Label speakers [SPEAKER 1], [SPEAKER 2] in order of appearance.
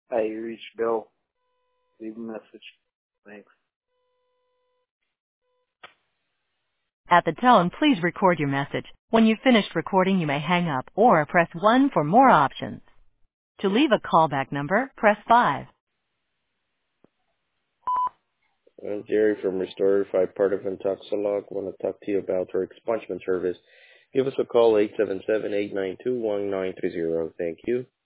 [SPEAKER 1] Hi, you reached Bill. Leave a message. Thanks.
[SPEAKER 2] At the tone, please record your message. When you've finished recording, you may hang up or press 1 for more options. To leave a callback number, press 5.
[SPEAKER 3] Jerry from Restore 5 part of Intoxilog. Want to talk to you about our expungement service. Give us a call, 877-892-1930. Thank you.